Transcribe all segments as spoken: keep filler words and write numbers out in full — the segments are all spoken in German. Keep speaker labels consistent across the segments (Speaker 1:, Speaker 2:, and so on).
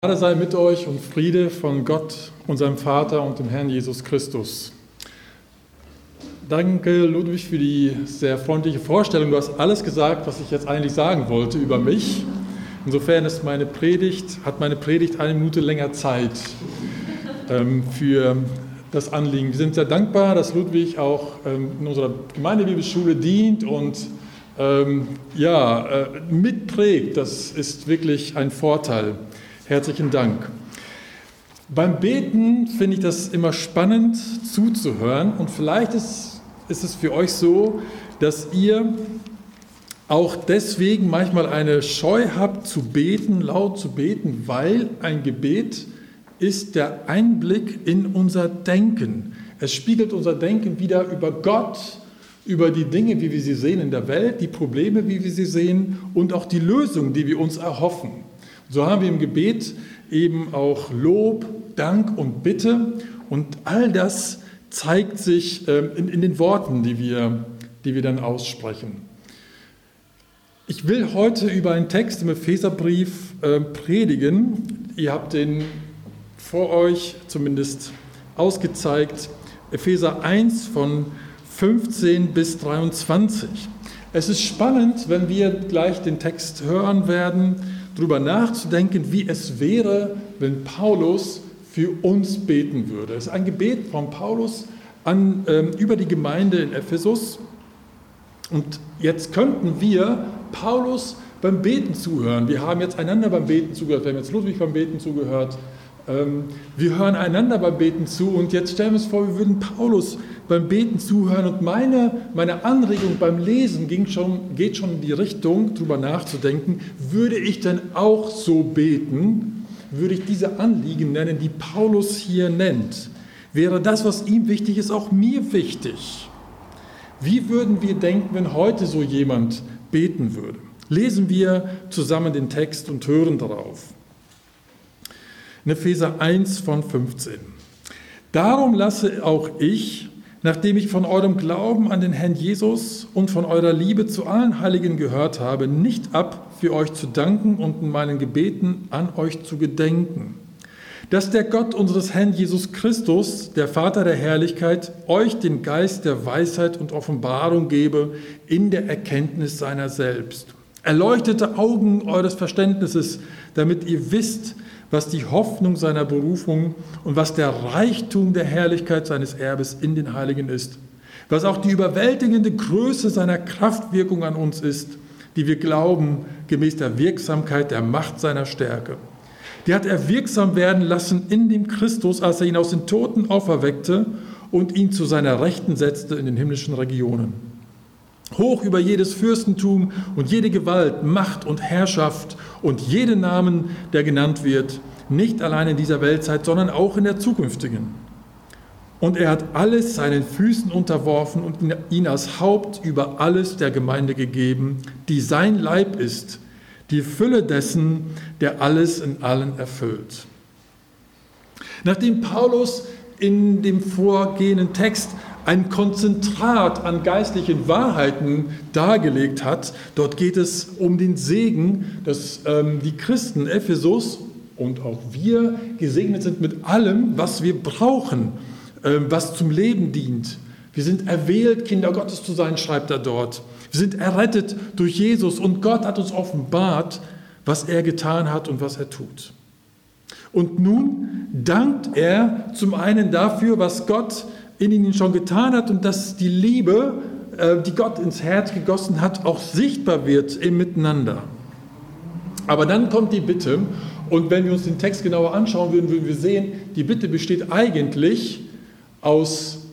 Speaker 1: Gnade sei mit euch und Friede von Gott, unserem Vater und dem Herrn Jesus Christus. Danke, Ludwig, für die sehr freundliche Vorstellung. Du hast alles gesagt, was ich jetzt eigentlich sagen wollte über mich. Insofern ist meine Predigt, hat meine Predigt eine Minute länger Zeit ähm, für das Anliegen. Wir sind sehr dankbar, dass Ludwig auch ähm, in unserer Gemeindebibelschule dient und ähm, ja, äh, mitprägt. Das ist wirklich ein Vorteil. Herzlichen Dank. Beim Beten finde ich das immer spannend zuzuhören und vielleicht ist, ist es für euch so, dass ihr auch deswegen manchmal eine Scheu habt zu beten, laut zu beten, weil ein Gebet ist der Einblick in unser Denken. Es spiegelt unser Denken wieder über Gott, über die Dinge, wie wir sie sehen in der Welt, die Probleme, wie wir sie sehen und auch die Lösungen, die wir uns erhoffen. So haben wir im Gebet eben auch Lob, Dank und Bitte und all das zeigt sich in, in den Worten, die wir, die wir dann aussprechen. Ich will heute über einen Text im Epheserbrief äh, predigen. Ihr habt den vor euch zumindest ausgezeigt. Epheser eins von fünfzehn bis dreiundzwanzig. Es ist spannend, wenn wir gleich den Text hören werden, darüber nachzudenken, wie es wäre, wenn Paulus für uns beten würde. Es ist ein Gebet von Paulus an, ähm, über die Gemeinde in Ephesus. Und jetzt könnten wir Paulus beim Beten zuhören. Wir haben jetzt einander beim Beten zugehört, wir haben jetzt Ludwig beim Beten zugehört. Ähm, wir hören einander beim Beten zu und jetzt stellen wir uns vor, wir würden Paulus beim Beten zuhören. Und meine, meine Anregung beim Lesen ging schon, geht schon in die Richtung, darüber nachzudenken, würde ich denn auch so beten, würde ich diese Anliegen nennen, die Paulus hier nennt. Wäre das, was ihm wichtig ist, auch mir wichtig? Wie würden wir denken, wenn heute so jemand beten würde? Lesen wir zusammen den Text und hören darauf. In Epheser eins von fünfzehn. Darum lasse auch ich, nachdem ich von eurem Glauben an den Herrn Jesus und von eurer Liebe zu allen Heiligen gehört habe, nicht ab, für euch zu danken und in meinen Gebeten an euch zu gedenken, dass der Gott unseres Herrn Jesus Christus, der Vater der Herrlichkeit, euch den Geist der Weisheit und Offenbarung gebe in der Erkenntnis seiner selbst. Erleuchtete Augen eures Verständnisses, damit ihr wisst, was die Hoffnung seiner Berufung und was der Reichtum der Herrlichkeit seines Erbes in den Heiligen ist, was auch die überwältigende Größe seiner Kraftwirkung an uns ist, die wir glauben, gemäß der Wirksamkeit der Macht seiner Stärke. Die hat er wirksam werden lassen in dem Christus, als er ihn aus den Toten auferweckte und ihn zu seiner Rechten setzte in den himmlischen Regionen. Hoch über jedes Fürstentum und jede Gewalt, Macht und Herrschaft und jeden Namen, der genannt wird, nicht allein in dieser Weltzeit, sondern auch in der zukünftigen. Und er hat alles seinen Füßen unterworfen und ihn als Haupt über alles der Gemeinde gegeben, die sein Leib ist, die Fülle dessen, der alles in allen erfüllt. Nachdem Paulus in dem vorgehenden Text ein Konzentrat an geistlichen Wahrheiten dargelegt hat. Dort geht es um den Segen, dass ähm, die Christen Ephesus und auch wir gesegnet sind mit allem, was wir brauchen, ähm, was zum Leben dient. Wir sind erwählt, Kinder Gottes zu sein, schreibt er dort. Wir sind errettet durch Jesus und Gott hat uns offenbart, was er getan hat und was er tut. Und nun dankt er zum einen dafür, was Gott in ihnen schon getan hat und dass die Liebe, die Gott ins Herz gegossen hat, auch sichtbar wird im Miteinander. Aber dann kommt die Bitte, und wenn wir uns den Text genauer anschauen würden, würden wir sehen, die Bitte besteht eigentlich aus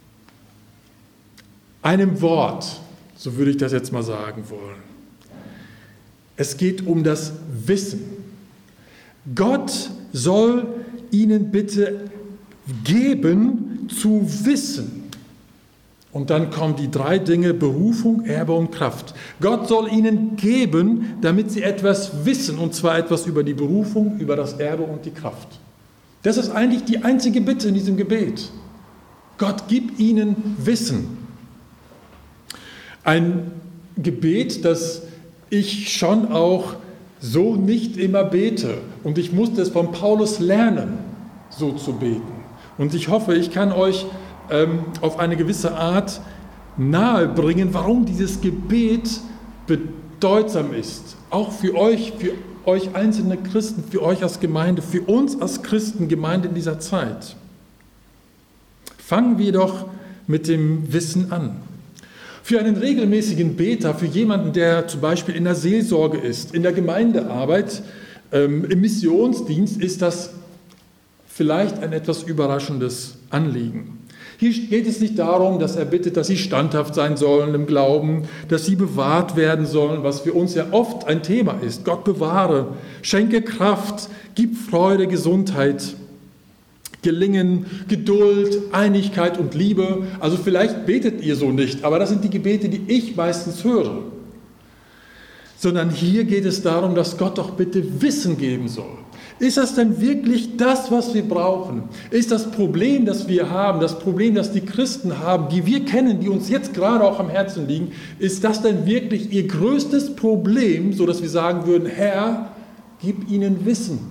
Speaker 1: einem Wort, so würde ich das jetzt mal sagen wollen. Es geht um das Wissen. Gott soll ihnen bitte geben, zu wissen. Und dann kommen die drei Dinge: Berufung, Erbe und Kraft. Gott soll ihnen geben, damit sie etwas wissen, und zwar etwas über die Berufung, über das Erbe und die Kraft. Das ist eigentlich die einzige Bitte in diesem Gebet. Gott gibt ihnen Wissen. Ein Gebet, das ich schon auch so nicht immer bete. Und ich musste es von Paulus lernen, so zu beten. Und ich hoffe, ich kann euch ähm, auf eine gewisse Art nahebringen, warum dieses Gebet bedeutsam ist. Auch für euch, für euch einzelne Christen, für euch als Gemeinde, für uns als Christen, Gemeinde in dieser Zeit. Fangen wir doch mit dem Wissen an. Für einen regelmäßigen Beter, für jemanden, der zum Beispiel in der Seelsorge ist, in der Gemeindearbeit, ähm, im Missionsdienst, ist das vielleicht ein etwas überraschendes Anliegen. Hier geht es nicht darum, dass er bittet, dass sie standhaft sein sollen im Glauben, dass sie bewahrt werden sollen, was für uns ja oft ein Thema ist. Gott bewahre, schenke Kraft, gib Freude, Gesundheit, Gelingen, Geduld, Einigkeit und Liebe. Also vielleicht betet ihr so nicht, aber das sind die Gebete, die ich meistens höre. Sondern hier geht es darum, dass Gott doch bitte Wissen geben soll. Ist das denn wirklich das, was wir brauchen? Ist das Problem, das wir haben, das Problem, das die Christen haben, die wir kennen, die uns jetzt gerade auch am Herzen liegen, ist das denn wirklich ihr größtes Problem, sodass wir sagen würden, Herr, gib ihnen Wissen?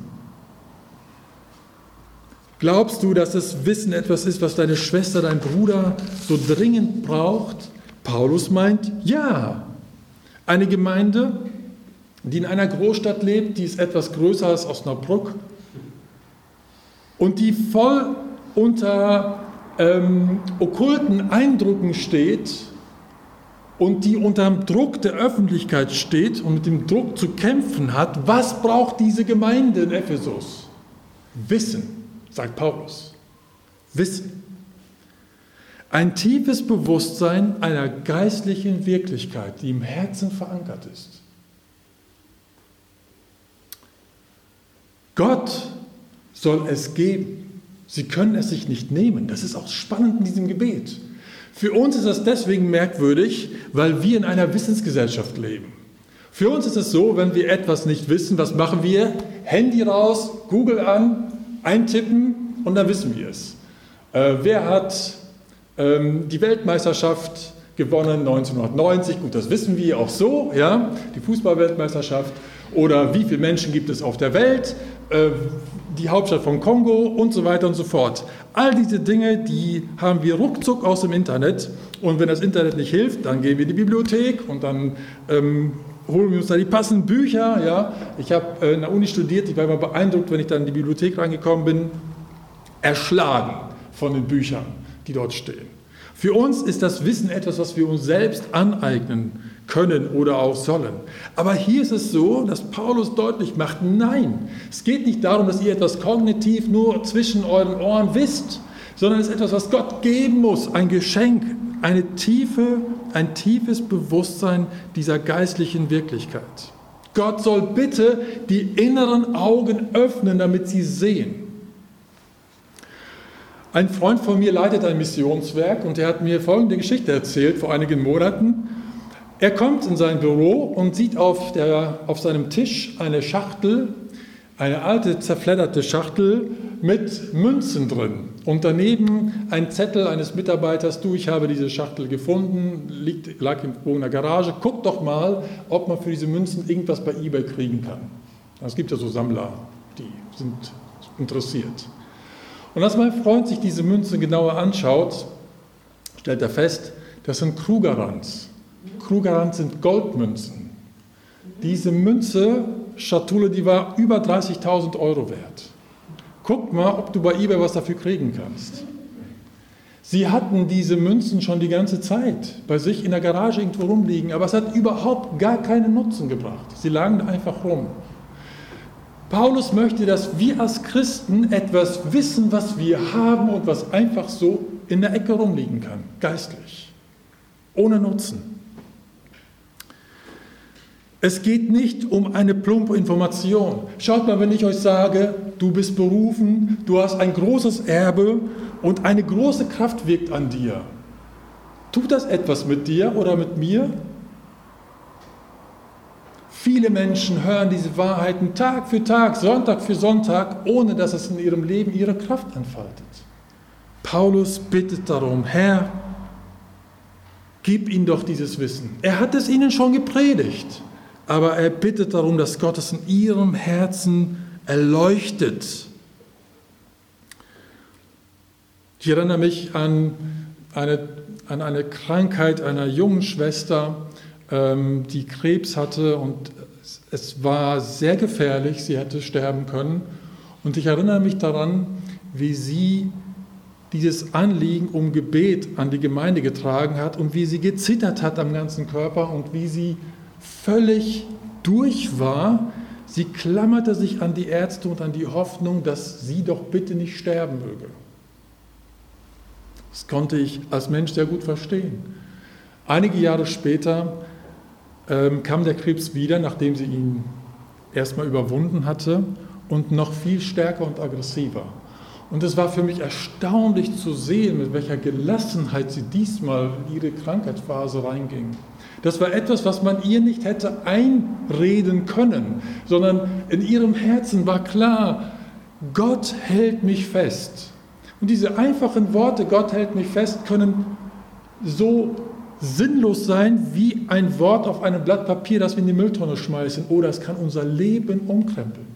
Speaker 1: Glaubst du, dass das Wissen etwas ist, was deine Schwester, dein Bruder so dringend braucht? Paulus meint, ja. Eine Gemeinde, die in einer Großstadt lebt, die ist etwas größer als Osnabrück und die voll unter ähm, okkulten Eindrücken steht und die unter dem Druck der Öffentlichkeit steht und mit dem Druck zu kämpfen hat. Was braucht diese Gemeinde in Ephesus? Wissen, sagt Paulus. Wissen. Ein tiefes Bewusstsein einer geistlichen Wirklichkeit, die im Herzen verankert ist. Gott soll es geben. Sie können es sich nicht nehmen. Das ist auch spannend in diesem Gebet. Für uns ist das deswegen merkwürdig, weil wir in einer Wissensgesellschaft leben. Für uns ist es so, wenn wir etwas nicht wissen, was machen wir? Handy raus, Google an, eintippen und dann wissen wir es. Äh, wer hat ähm, die Weltmeisterschaft gewonnen neunzehnhundertneunzig? Gut, das wissen wir auch so, ja, die Fußballweltmeisterschaft. Oder wie viele Menschen gibt es auf der Welt? Die Hauptstadt von Kongo und so weiter und so fort. All diese Dinge, die haben wir ruckzuck aus dem Internet. Und wenn das Internet nicht hilft, dann gehen wir in die Bibliothek und dann ähm, holen wir uns da die passenden Bücher. Ja. Ich habe äh, in der Uni studiert, ich war immer beeindruckt, wenn ich dann in die Bibliothek reingekommen bin, erschlagen von den Büchern, die dort stehen. Für uns ist das Wissen etwas, was wir uns selbst aneignen können oder auch sollen. Aber hier ist es so, dass Paulus deutlich macht, nein, es geht nicht darum, dass ihr etwas kognitiv nur zwischen euren Ohren wisst, sondern es ist etwas, was Gott geben muss, ein Geschenk, eine tiefe, ein tiefes Bewusstsein dieser geistlichen Wirklichkeit. Gott soll bitte die inneren Augen öffnen, damit sie sehen. Ein Freund von mir leitet ein Missionswerk und er hat mir folgende Geschichte erzählt vor einigen Monaten. Er kommt in sein Büro und sieht auf, der, auf seinem Tisch eine Schachtel, eine alte, zerfledderte Schachtel mit Münzen drin. Und daneben ein Zettel eines Mitarbeiters, du, ich habe diese Schachtel gefunden, liegt, lag irgendwo in der Garage, guck doch mal, ob man für diese Münzen irgendwas bei eBay kriegen kann. Es gibt ja so Sammler, die sind interessiert. Und als mein Freund sich diese Münzen genauer anschaut, stellt er fest, das sind Krugerrands. Krugerrands sind Goldmünzen. Diese Münze, Schatulle, die war über dreißigtausend Euro wert. Guck mal, ob du bei eBay was dafür kriegen kannst. Sie hatten diese Münzen schon die ganze Zeit bei sich in der Garage irgendwo rumliegen, aber es hat überhaupt gar keinen Nutzen gebracht. Sie lagen einfach rum. Paulus möchte, dass wir als Christen etwas wissen, was wir haben und was einfach so in der Ecke rumliegen kann, geistlich, ohne Nutzen. Es geht nicht um eine plumpe Information. Schaut mal, wenn ich euch sage, du bist berufen, du hast ein großes Erbe und eine große Kraft wirkt an dir. Tut das etwas mit dir oder mit mir? Viele Menschen hören diese Wahrheiten Tag für Tag, Sonntag für Sonntag, ohne dass es in ihrem Leben ihre Kraft entfaltet. Paulus bittet darum, Herr, gib ihnen doch dieses Wissen. Er hat es ihnen schon gepredigt. aber er bittet darum, dass Gott es in ihrem Herzen erleuchtet. Ich erinnere mich an eine, an eine Krankheit einer jungen Schwester, ähm, die Krebs hatte, und es war sehr gefährlich, sie hätte sterben können. Und ich erinnere mich daran, wie sie dieses Anliegen um Gebet an die Gemeinde getragen hat und wie sie gezittert hat am ganzen Körper und wie sie völlig durch war. Sie klammerte sich an die Ärzte und an die Hoffnung, dass sie doch bitte nicht sterben möge. Das konnte ich als Mensch sehr gut verstehen. Einige Jahre später ähm, kam der Krebs wieder, nachdem sie ihn erstmal überwunden hatte, und noch viel stärker und aggressiver. Und es war für mich erstaunlich zu sehen, mit welcher Gelassenheit sie diesmal in ihre Krankheitsphase reinging. Das war etwas, was man ihr nicht hätte einreden können, sondern in ihrem Herzen war klar, Gott hält mich fest. Und diese einfachen Worte, Gott hält mich fest, können so sinnlos sein wie ein Wort auf einem Blatt Papier, das wir in die Mülltonne schmeißen, oder es kann unser Leben umkrempeln.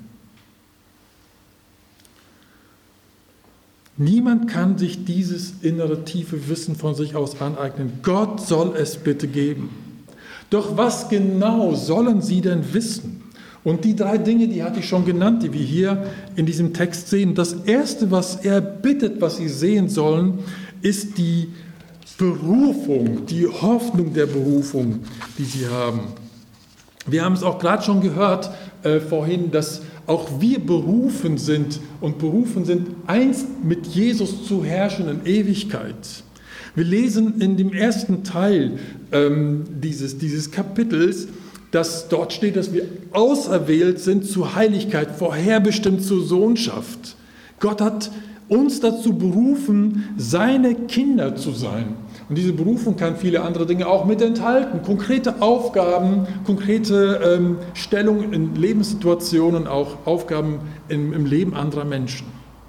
Speaker 1: Niemand kann sich dieses innere, tiefe Wissen von sich aus aneignen. Gott soll es bitte geben. Doch was genau sollen sie denn wissen? Und die drei Dinge, die hatte ich schon genannt, die wir hier in diesem Text sehen. Das Erste, was er bittet, was sie sehen sollen, ist die Berufung, die Hoffnung der Berufung, die sie haben. Wir haben es auch gerade schon gehört äh, vorhin, dass auch wir berufen sind und berufen sind, einst mit Jesus zu herrschen in Ewigkeit. Wir lesen in dem ersten Teil ähm, dieses, dieses Kapitels, dass dort steht, dass wir auserwählt sind zur Heiligkeit, vorherbestimmt zur Sohnschaft. Gott hat uns dazu berufen, seine Kinder zu sein. Und diese Berufung kann viele andere Dinge auch mit enthalten. Konkrete Aufgaben, konkrete ähm, Stellungen in Lebenssituationen, auch Aufgaben im, im Leben anderer Menschen.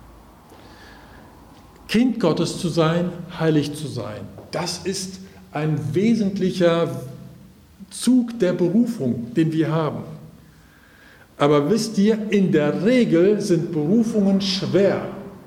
Speaker 1: Kind Gottes zu sein, heilig zu sein, das ist ein wesentlicher Zug der Berufung, den wir haben. Aber wisst ihr, in der Regel sind Berufungen schwer.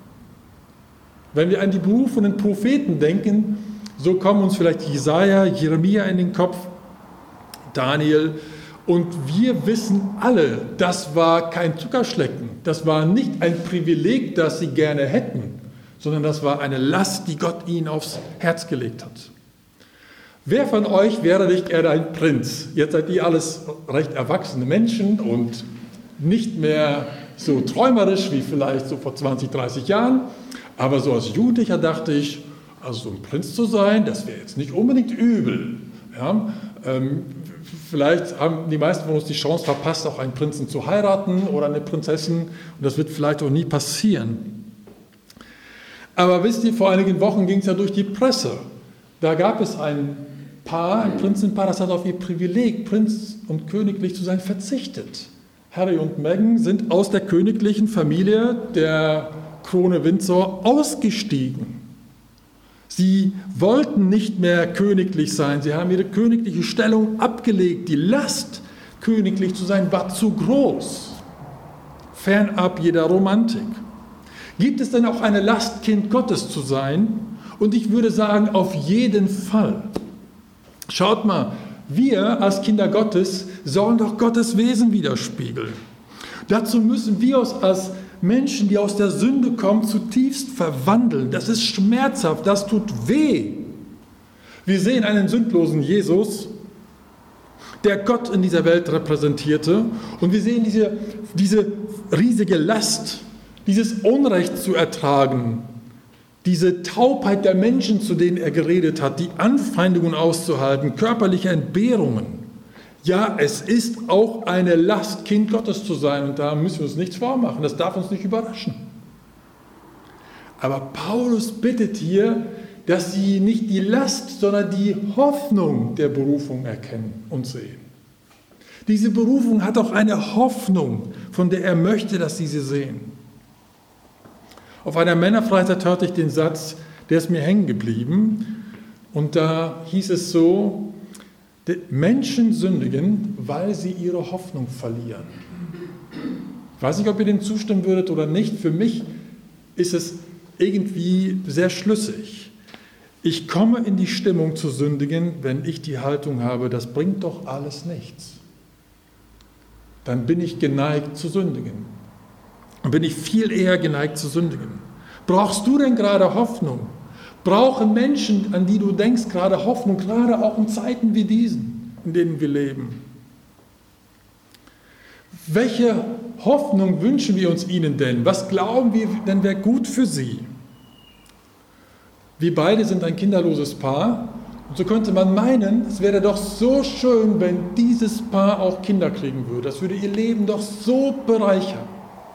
Speaker 1: Wenn wir an die berufenen Propheten denken, so kommen uns vielleicht Jesaja, Jeremia in den Kopf, Daniel, und wir wissen alle, das war kein Zuckerschlecken, das war nicht ein Privileg, das sie gerne hätten, sondern das war eine Last, die Gott ihnen aufs Herz gelegt hat. Wer von euch wäre nicht gerne ein Prinz? Jetzt seid ihr alles recht erwachsene Menschen und nicht mehr so träumerisch wie vielleicht so vor zwanzig, dreißig Jahren, aber so als Jugendlicher dachte ich, also so ein Prinz zu sein, das wäre jetzt nicht unbedingt übel. Ja, ähm, vielleicht haben die meisten von uns die Chance verpasst, auch einen Prinzen zu heiraten oder eine Prinzessin, und das wird vielleicht auch nie passieren. Aber wisst ihr, vor einigen Wochen ging es ja durch die Presse. Da gab es ein Paar, ein Prinzenpaar, das hat auf ihr Privileg, Prinz und königlich zu sein, verzichtet. Harry und Meghan sind aus der königlichen Familie der Krone Windsor ausgestiegen. Sie wollten nicht mehr königlich sein, sie haben ihre königliche Stellung abgelegt. Die Last, königlich zu sein, war zu groß, fernab jeder Romantik. Gibt es denn auch eine Last, Kind Gottes zu sein? Und ich würde sagen, auf jeden Fall. Schaut mal, wir als Kinder Gottes sollen doch Gottes Wesen widerspiegeln. Dazu müssen wir uns als Menschen, die aus der Sünde kommen, zutiefst verwandeln. Das ist schmerzhaft, das tut weh. Wir sehen einen sündlosen Jesus, der Gott in dieser Welt repräsentierte, und wir sehen diese, diese riesige Last, dieses Unrecht zu ertragen, diese Taubheit der Menschen, zu denen er geredet hat, die Anfeindungen auszuhalten, körperliche Entbehrungen. Ja, es ist auch eine Last, Kind Gottes zu sein, und da müssen wir uns nichts vormachen, das darf uns nicht überraschen. Aber Paulus bittet hier, dass sie nicht die Last, sondern die Hoffnung der Berufung erkennen und sehen. Diese Berufung hat auch eine Hoffnung, von der er möchte, dass sie sie sehen. Auf einer Männerfreizeit hörte ich den Satz, der ist mir hängen geblieben, und da hieß es so: Menschen sündigen, weil sie ihre Hoffnung verlieren. Ich weiß nicht, ob ihr dem zustimmen würdet oder nicht. Für mich ist es irgendwie sehr schlüssig. Ich komme in die Stimmung zu sündigen, wenn ich die Haltung habe, das bringt doch alles nichts. Dann bin ich geneigt zu sündigen. Dann bin ich viel eher geneigt zu sündigen. Brauchst du denn gerade Hoffnung? Brauchen Menschen, an die du denkst, gerade Hoffnung, gerade auch in Zeiten wie diesen, in denen wir leben? Welche Hoffnung wünschen wir uns ihnen denn? Was glauben wir denn wäre gut für sie? Wir beide sind ein kinderloses Paar und so könnte man meinen, es wäre doch so schön, wenn dieses Paar auch Kinder kriegen würde. Das würde ihr Leben doch so bereichern.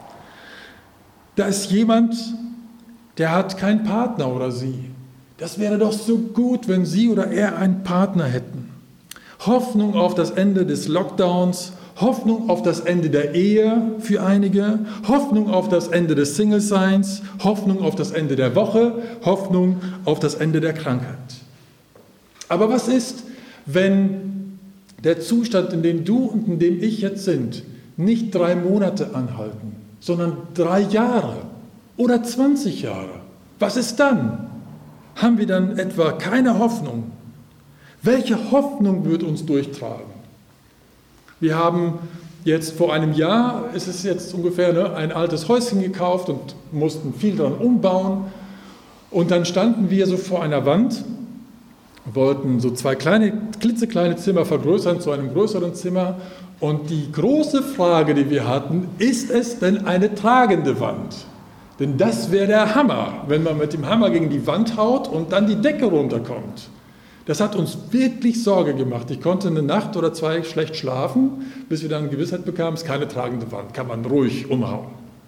Speaker 1: Da ist jemand, der hat keinen Partner oder sie. Das wäre doch so gut, wenn sie oder er einen Partner hätten. Hoffnung auf das Ende des Lockdowns, Hoffnung auf das Ende der Ehe für einige, Hoffnung auf das Ende des Single-Seins, Hoffnung auf das Ende der Woche, Hoffnung auf das Ende der Krankheit. Aber was ist, wenn der Zustand, in dem du und in dem ich jetzt sind, nicht drei Monate anhalten, sondern drei Jahre oder zwanzig Jahre? Was ist dann? Haben wir dann etwa keine Hoffnung? Welche Hoffnung wird uns durchtragen? Wir haben jetzt vor einem Jahr, es ist jetzt ungefähr ne, ein altes Häuschen gekauft und mussten viel daran umbauen. Und dann standen wir so vor einer Wand, wollten so zwei kleine, klitzekleine Zimmer vergrößern zu einem größeren Zimmer. Und die große Frage, die wir hatten, ist es denn eine tragende Wand? Denn das wäre der Hammer, wenn man mit dem Hammer gegen die Wand haut und dann die Decke runterkommt. Das hat uns wirklich Sorge gemacht. Ich konnte eine Nacht oder zwei schlecht schlafen, bis wir dann Gewissheit bekamen, es ist keine tragende Wand, kann man ruhig umhauen.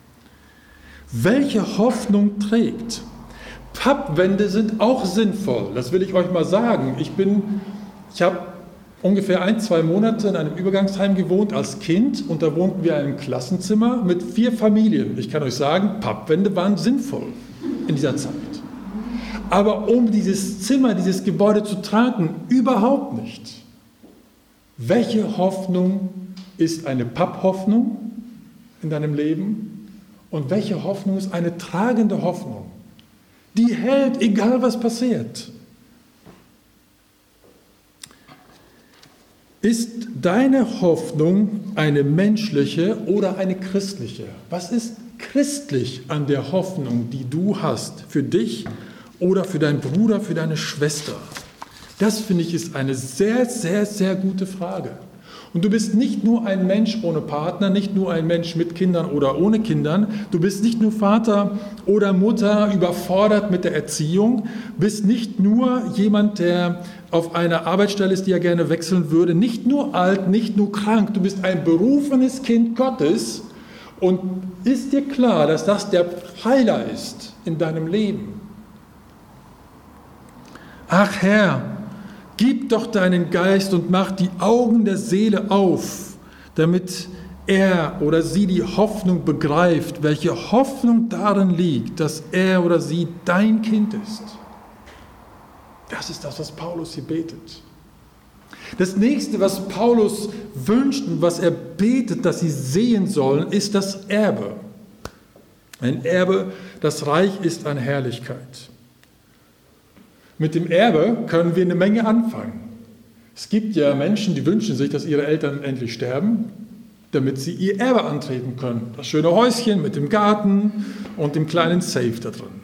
Speaker 1: Welche Hoffnung trägt? Pappwände sind auch sinnvoll, das will ich euch mal sagen. Ich bin, ich habe ungefähr ein, zwei Monate in einem Übergangsheim gewohnt als Kind und da wohnten wir in einem Klassenzimmer mit vier Familien. Ich kann euch sagen, Pappwände waren sinnvoll in dieser Zeit. Aber um dieses Zimmer, dieses Gebäude zu tragen, überhaupt nicht. Welche Hoffnung ist eine Papphoffnung in deinem Leben? Und welche Hoffnung ist eine tragende Hoffnung? Die hält, egal was passiert. Ist deine Hoffnung eine menschliche oder eine christliche? Was ist christlich an der Hoffnung, die du hast für dich oder für deinen Bruder, für deine Schwester? Das, finde ich, ist eine sehr, sehr, sehr gute Frage. Und du bist nicht nur ein Mensch ohne Partner, nicht nur ein Mensch mit Kindern oder ohne Kindern. Du bist nicht nur Vater oder Mutter überfordert mit der Erziehung, bist nicht nur jemand, der auf einer Arbeitsstelle ist, die er gerne wechseln würde, nicht nur alt, nicht nur krank. Du bist ein berufenes Kind Gottes und ist dir klar, dass das der Pfeiler ist in deinem Leben. Ach Herr, gib doch deinen Geist und mach die Augen der Seele auf, damit er oder sie die Hoffnung begreift, welche Hoffnung darin liegt, dass er oder sie dein Kind ist. Das ist das, was Paulus hier betet. Das nächste, was Paulus wünscht und was er betet, dass sie sehen sollen, ist das Erbe. Ein Erbe, das reich ist an Herrlichkeit. Mit dem Erbe können wir eine Menge anfangen. Es gibt ja Menschen, die wünschen sich, dass ihre Eltern endlich sterben, damit sie ihr Erbe antreten können. Das schöne Häuschen mit dem Garten und dem kleinen Safe da drin.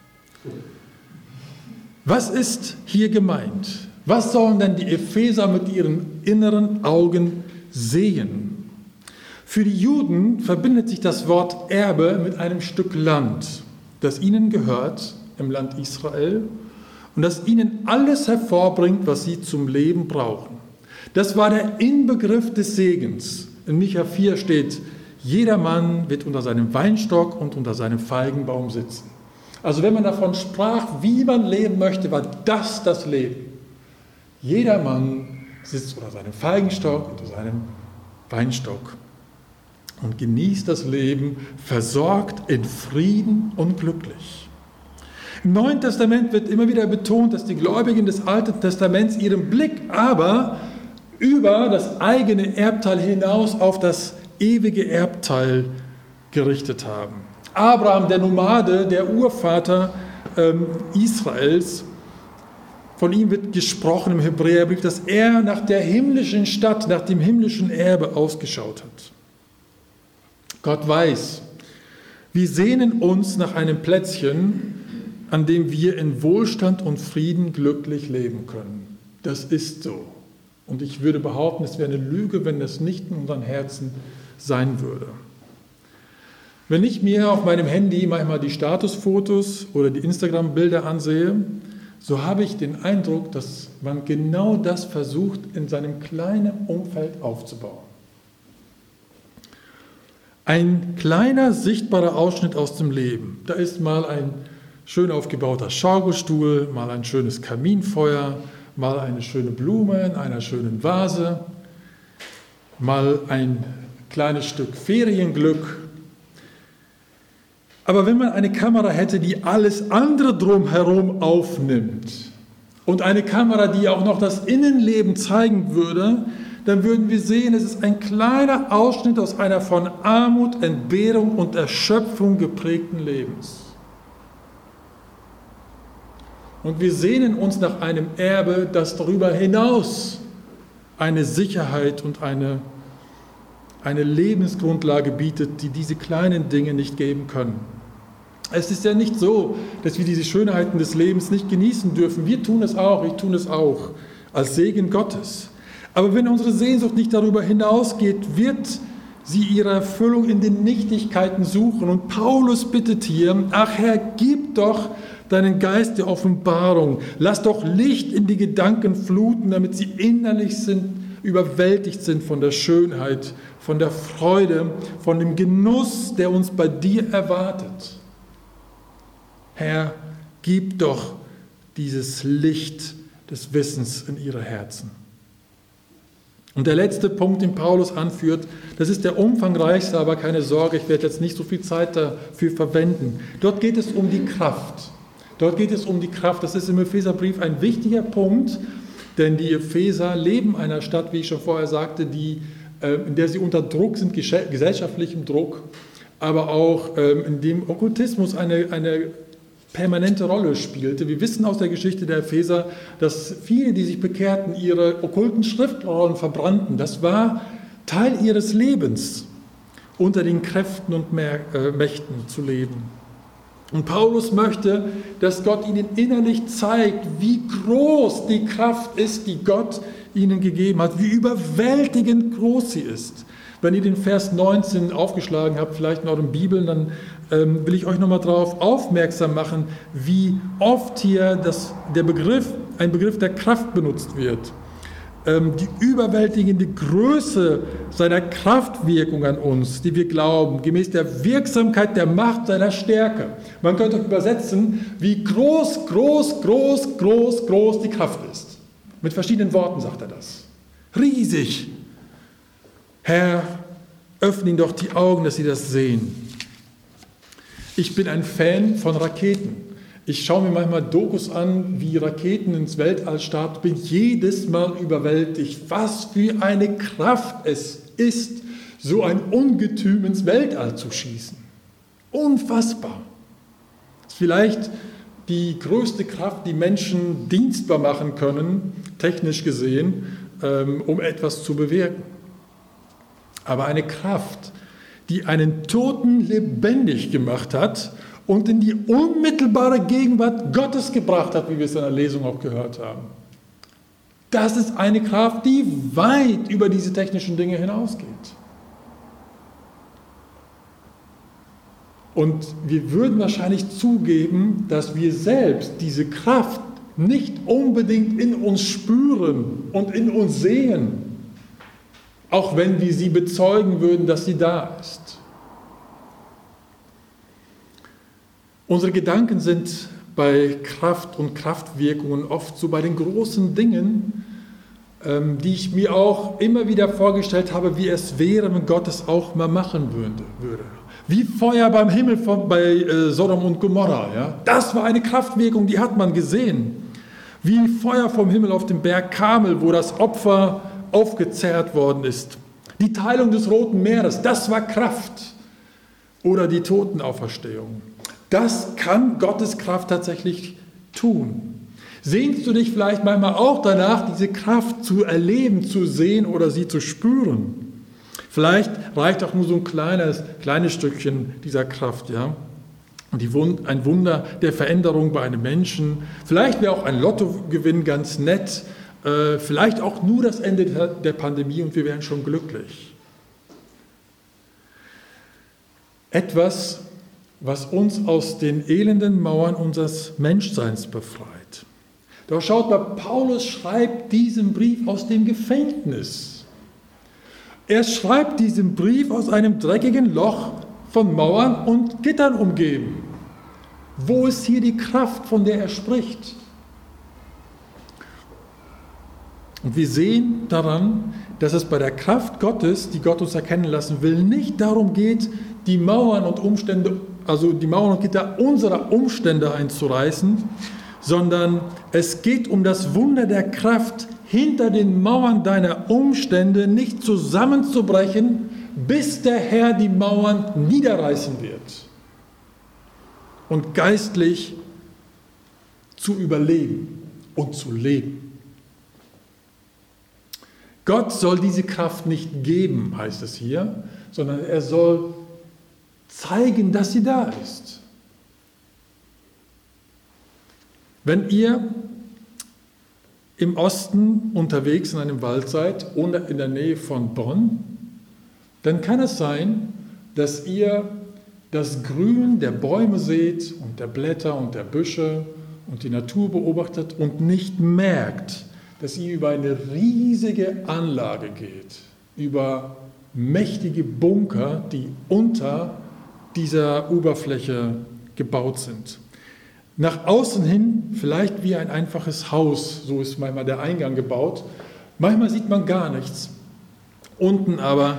Speaker 1: Was ist hier gemeint? Was sollen denn die Epheser mit ihren inneren Augen sehen? Für die Juden verbindet sich das Wort Erbe mit einem Stück Land, das ihnen gehört im Land Israel und das ihnen alles hervorbringt, was sie zum Leben brauchen. Das war der Inbegriff des Segens. In Micha vier steht, jeder Mann wird unter seinem Weinstock und unter seinem Feigenbaum sitzen. Also wenn man davon sprach, wie man leben möchte, war das das Leben. Jeder Mann sitzt unter seinem Feigenstock, unter seinem Weinstock und genießt das Leben, versorgt, in Frieden und glücklich. Im Neuen Testament wird immer wieder betont, dass die Gläubigen des Alten Testaments ihren Blick aber über das eigene Erbteil hinaus auf das ewige Erbteil gerichtet haben. Abraham, der Nomade, der Urvater ähm, Israels, von ihm wird gesprochen im Hebräerbrief, dass er nach der himmlischen Stadt, nach dem himmlischen Erbe ausgeschaut hat. Gott weiß, wir sehnen uns nach einem Plätzchen, an dem wir in Wohlstand und Frieden glücklich leben können. Das ist so. Und ich würde behaupten, es wäre eine Lüge, wenn das nicht in unseren Herzen sein würde. Wenn ich mir auf meinem Handy manchmal die Statusfotos oder die Instagram-Bilder ansehe, so habe ich den Eindruck, dass man genau das versucht, in seinem kleinen Umfeld aufzubauen. Ein kleiner, sichtbarer Ausschnitt aus dem Leben. Da ist mal ein schön aufgebauter Schaukelstuhl, mal ein schönes Kaminfeuer, mal eine schöne Blume in einer schönen Vase, mal ein kleines Stück Ferienglück. Aber wenn man eine Kamera hätte, die alles andere drumherum aufnimmt und eine Kamera, die auch noch das Innenleben zeigen würde, dann würden wir sehen, es ist ein kleiner Ausschnitt aus einer von Armut, Entbehrung und Erschöpfung geprägten Lebens. Und wir sehnen uns nach einem Erbe, das darüber hinaus eine Sicherheit und eine, eine Lebensgrundlage bietet, die diese kleinen Dinge nicht geben können. Es ist ja nicht so, dass wir diese Schönheiten des Lebens nicht genießen dürfen. Wir tun es auch, ich tue es auch, als Segen Gottes. Aber wenn unsere Sehnsucht nicht darüber hinausgeht, wird sie ihre Erfüllung in den Nichtigkeiten suchen. Und Paulus bittet hier, ach Herr, gib doch deinen Geist der Offenbarung. Lass doch Licht in die Gedanken fluten, damit sie innerlich sind, überwältigt sind von der Schönheit, von der Freude, von dem Genuss, der uns bei dir erwartet. Herr, gib doch dieses Licht des Wissens in ihre Herzen. Und der letzte Punkt, den Paulus anführt, das ist der umfangreichste, aber keine Sorge, ich werde jetzt nicht so viel Zeit dafür verwenden. Dort geht es um die Kraft. Dort geht es um die Kraft. Das ist im Epheserbrief ein wichtiger Punkt, denn die Epheser leben in einer Stadt, wie ich schon vorher sagte, die, in der sie unter Druck sind, gesellschaftlichem Druck, aber auch in dem Okkultismus eine, eine permanente Rolle spielte. Wir wissen aus der Geschichte der Epheser, dass viele, die sich bekehrten, ihre okkulten Schriftrollen verbrannten. Das war Teil ihres Lebens, unter den Kräften und Mächten zu leben. Und Paulus möchte, dass Gott ihnen innerlich zeigt, wie groß die Kraft ist, die Gott ihnen gegeben hat, wie überwältigend groß sie ist. Wenn ihr den Vers neunzehn aufgeschlagen habt, vielleicht in euren Bibeln, dann ähm, will ich euch nochmal darauf aufmerksam machen, wie oft hier das, der Begriff, ein Begriff der Kraft benutzt wird. Ähm, die überwältigende Größe seiner Kraftwirkung an uns, die wir glauben, gemäß der Wirksamkeit der Macht seiner Stärke. Man könnte übersetzen, wie groß, groß, groß, groß, groß die Kraft ist. Mit verschiedenen Worten sagt er das. Riesig. Herr, öffne ihnen doch die Augen, dass sie das sehen. Ich bin ein Fan von Raketen. Ich schaue mir manchmal Dokus an, wie Raketen ins Weltall starten, bin jedes Mal überwältigt, was für eine Kraft es ist, so ein Ungetüm ins Weltall zu schießen. Unfassbar. Das ist vielleicht die größte Kraft, die Menschen dienstbar machen können, technisch gesehen, um etwas zu bewirken. Aber eine Kraft, die einen Toten lebendig gemacht hat und in die unmittelbare Gegenwart Gottes gebracht hat, wie wir es in der Lesung auch gehört haben. Das ist eine Kraft, die weit über diese technischen Dinge hinausgeht. Und wir würden wahrscheinlich zugeben, dass wir selbst diese Kraft nicht unbedingt in uns spüren und in uns sehen, auch wenn wir sie bezeugen würden, dass sie da ist. Unsere Gedanken sind bei Kraft und Kraftwirkungen oft so bei den großen Dingen, die ich mir auch immer wieder vorgestellt habe, wie es wäre, wenn Gott es auch mal machen würde. Wie Feuer beim Himmel von, bei Sodom und Gomorra. Ja? Das war eine Kraftwirkung, die hat man gesehen. Wie Feuer vom Himmel auf dem Berg Karmel, wo das Opfer aufgezehrt worden ist. Die Teilung des Roten Meeres, das war Kraft. Oder die Totenauferstehung. Das kann Gottes Kraft tatsächlich tun. Sehnst du dich vielleicht manchmal auch danach, diese Kraft zu erleben, zu sehen oder sie zu spüren? Vielleicht reicht auch nur so ein kleines, kleines Stückchen dieser Kraft, ja? Und die Wund- ein Wunder der Veränderung bei einem Menschen. Vielleicht wäre auch ein Lottogewinn ganz nett. Äh, vielleicht auch nur das Ende der, der Pandemie und wir wären schon glücklich. Etwas, was uns aus den elenden Mauern unseres Menschseins befreit. Doch schaut mal, Paulus schreibt diesen Brief aus dem Gefängnis. Er schreibt diesen Brief aus einem dreckigen Loch von Mauern und Gittern umgeben. Wo ist hier die Kraft, von der er spricht? Und wir sehen daran, dass es bei der Kraft Gottes, die Gott uns erkennen lassen will, nicht darum geht, die Mauern und Umstände, also die Mauern und Gitter unserer Umstände einzureißen, sondern es geht um das Wunder der Kraft, hinter den Mauern deiner Umstände nicht zusammenzubrechen, bis der Herr die Mauern niederreißen wird und geistlich zu überleben und zu leben. Gott soll diese Kraft nicht geben, heißt es hier, sondern er soll zeigen, dass sie da ist. Wenn ihr im Osten unterwegs in einem Wald seid oder in der Nähe von Bonn, dann kann es sein, dass ihr das Grün der Bäume seht und der Blätter und der Büsche und die Natur beobachtet und nicht merkt, dass ihr über eine riesige Anlage geht, über mächtige Bunker, die unter dieser Oberfläche gebaut sind. Nach außen hin vielleicht wie ein einfaches Haus, so ist manchmal der Eingang gebaut. Manchmal sieht man gar nichts. Unten aber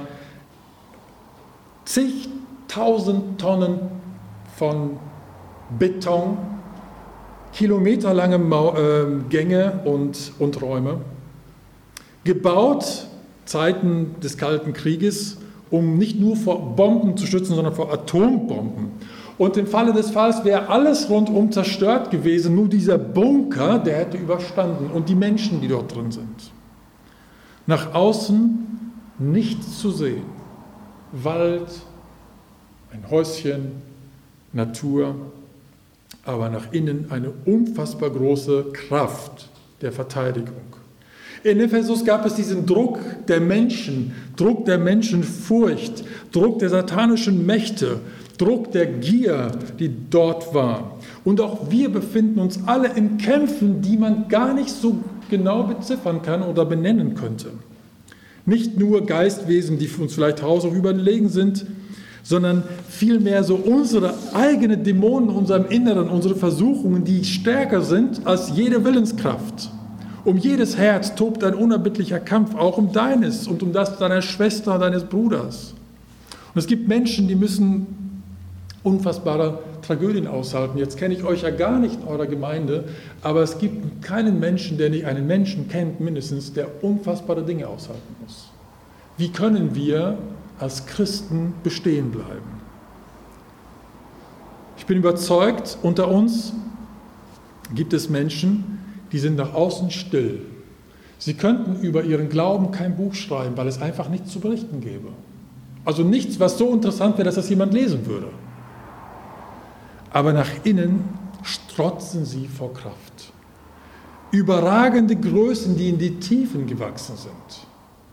Speaker 1: zigtausend Tonnen von Beton, kilometerlange Mau- äh, Gänge und, und Räume, gebaut, Zeiten des Kalten Krieges, um nicht nur vor Bomben zu schützen, sondern vor Atombomben. Und im Falle des Falls wäre alles rundum zerstört gewesen, nur dieser Bunker, der hätte überstanden und die Menschen, die dort drin sind. Nach außen nichts zu sehen. Wald, ein Häuschen, Natur, aber nach innen eine unfassbar große Kraft der Verteidigung. In Ephesus gab es diesen Druck der Menschen, Druck der Menschenfurcht, Druck der satanischen Mächte, Druck der Gier, die dort war. Und auch wir befinden uns alle in Kämpfen, die man gar nicht so genau beziffern kann oder benennen könnte. Nicht nur Geistwesen, die uns vielleicht haushoch überlegen sind, sondern vielmehr so unsere eigenen Dämonen in unserem Inneren, unsere Versuchungen, die stärker sind als jede Willenskraft. Um jedes Herz tobt ein unerbittlicher Kampf, auch um deines und um das deiner Schwester, deines Bruders. Und es gibt Menschen, die müssen unfassbare Tragödien aushalten. Jetzt kenne ich euch ja gar nicht in eurer Gemeinde, aber es gibt keinen Menschen, der nicht einen Menschen kennt, mindestens, der unfassbare Dinge aushalten muss. Wie können wir als Christen bestehen bleiben? Ich bin überzeugt, unter uns gibt es Menschen, die sind nach außen still. Sie könnten über ihren Glauben kein Buch schreiben, weil es einfach nichts zu berichten gäbe. Also nichts, was so interessant wäre, dass das jemand lesen würde. Aber nach innen strotzen sie vor Kraft. Überragende Größen, die in die Tiefen gewachsen sind.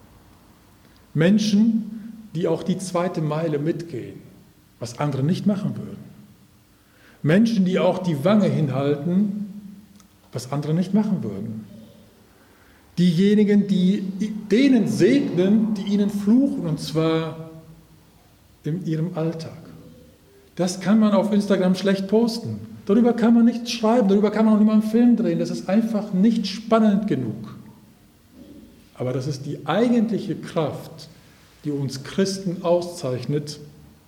Speaker 1: Menschen, die auch die zweite Meile mitgehen, was andere nicht machen würden. Menschen, die auch die Wange hinhalten, was andere nicht machen würden. Diejenigen, die denen segnen, die ihnen fluchen, und zwar in ihrem Alltag. Das kann man auf Instagram schlecht posten. Darüber kann man nichts schreiben, darüber kann man auch nicht mal einen Film drehen. Das ist einfach nicht spannend genug. Aber das ist die eigentliche Kraft, die uns Christen auszeichnet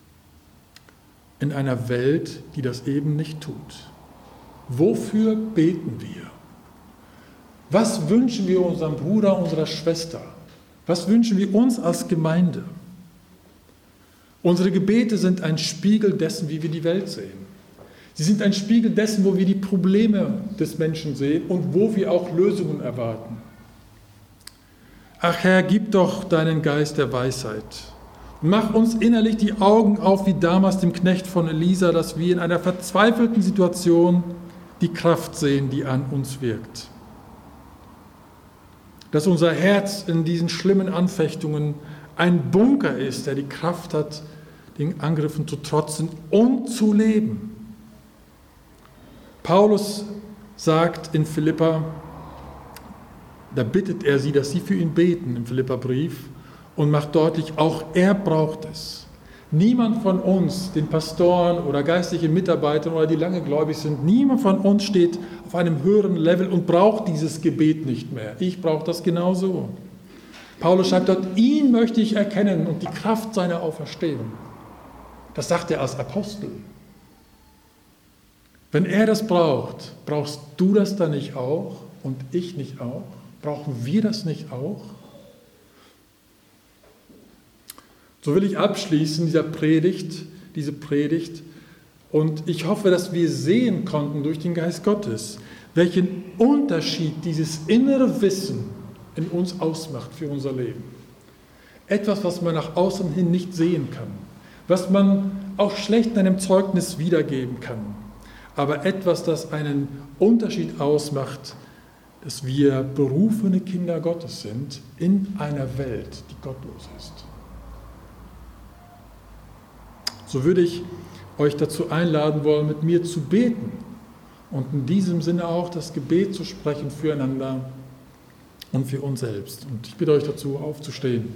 Speaker 1: in einer Welt, die das eben nicht tut. Wofür beten wir? Was wünschen wir unserem Bruder, unserer Schwester? Was wünschen wir uns als Gemeinde? Unsere Gebete sind ein Spiegel dessen, wie wir die Welt sehen. Sie sind ein Spiegel dessen, wo wir die Probleme des Menschen sehen und wo wir auch Lösungen erwarten. Ach Herr, gib doch deinen Geist der Weisheit. Mach uns innerlich die Augen auf, wie damals dem Knecht von Elisa, dass wir in einer verzweifelten Situation die Kraft sehen, die an uns wirkt. Dass unser Herz in diesen schlimmen Anfechtungen ein Bunker ist, der die Kraft hat, den Angriffen zu trotzen und zu leben. Paulus sagt in Philippa, da bittet er sie, dass sie für ihn beten im Philipperbrief und macht deutlich, auch er braucht es. Niemand von uns, den Pastoren oder geistlichen Mitarbeitern oder die lange gläubig sind, niemand von uns steht auf einem höheren Level und braucht dieses Gebet nicht mehr. Ich brauche das genauso. Paulus schreibt dort, ihn möchte ich erkennen und die Kraft seiner Auferstehung. Das sagt er als Apostel. Wenn er das braucht, brauchst du das dann nicht auch und ich nicht auch? Brauchen wir das nicht auch? So will ich abschließen, dieser Predigt, diese Predigt. Und ich hoffe, dass wir sehen konnten durch den Geist Gottes, welchen Unterschied dieses innere Wissen in uns ausmacht für unser Leben. Etwas, was man nach außen hin nicht sehen kann, was man auch schlecht in einem Zeugnis wiedergeben kann, aber etwas, das einen Unterschied ausmacht, dass wir berufene Kinder Gottes sind in einer Welt, die gottlos ist. So würde ich euch dazu einladen wollen, mit mir zu beten und in diesem Sinne auch das Gebet zu sprechen füreinander und für uns selbst. Und ich bitte euch dazu, aufzustehen.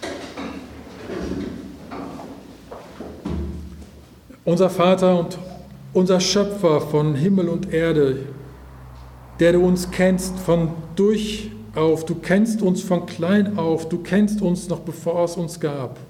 Speaker 1: Unser Vater und unser Schöpfer von Himmel und Erde, der du uns kennst von durch auf, du kennst uns von klein auf, du kennst uns noch bevor es uns gab,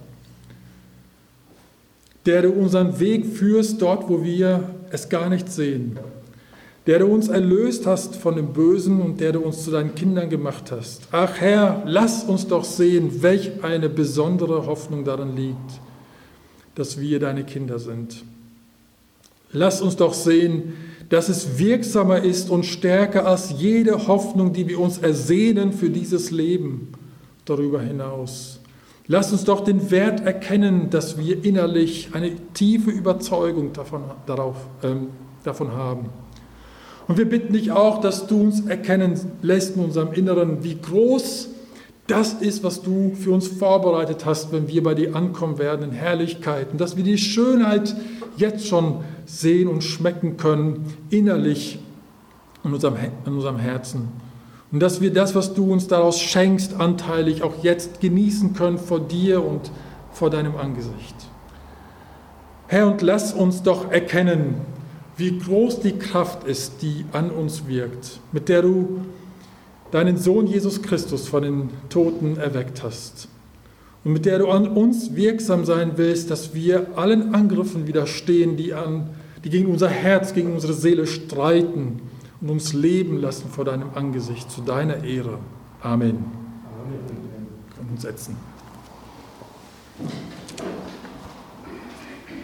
Speaker 1: der du unseren Weg führst dort, wo wir es gar nicht sehen, der du uns erlöst hast von dem Bösen und der du uns zu deinen Kindern gemacht hast. Ach Herr, lass uns doch sehen, welch eine besondere Hoffnung darin liegt, dass wir deine Kinder sind. Lass uns doch sehen, dass es wirksamer ist und stärker als jede Hoffnung, die wir uns ersehnen für dieses Leben darüber hinaus. Lass uns doch den Wert erkennen, dass wir innerlich eine tiefe Überzeugung davon, darauf, ähm, davon haben. Und wir bitten dich auch, dass du uns erkennen lässt in unserem Inneren, wie groß das ist, was du für uns vorbereitet hast, wenn wir bei dir ankommen werden in Herrlichkeit. Und dass wir die Schönheit jetzt schon sehen und schmecken können, innerlich in unserem, in unserem Herzen. Und dass wir das, was du uns daraus schenkst, anteilig auch jetzt genießen können vor dir und vor deinem Angesicht. Herr, und lass uns doch erkennen, wie groß die Kraft ist, die an uns wirkt, mit der du deinen Sohn Jesus Christus von den Toten erweckt hast und mit der du an uns wirksam sein willst, dass wir allen Angriffen widerstehen, die, an, die gegen unser Herz, gegen unsere Seele streiten und uns leben lassen vor deinem Angesicht, zu deiner Ehre. Amen. Amen. Wir können uns setzen.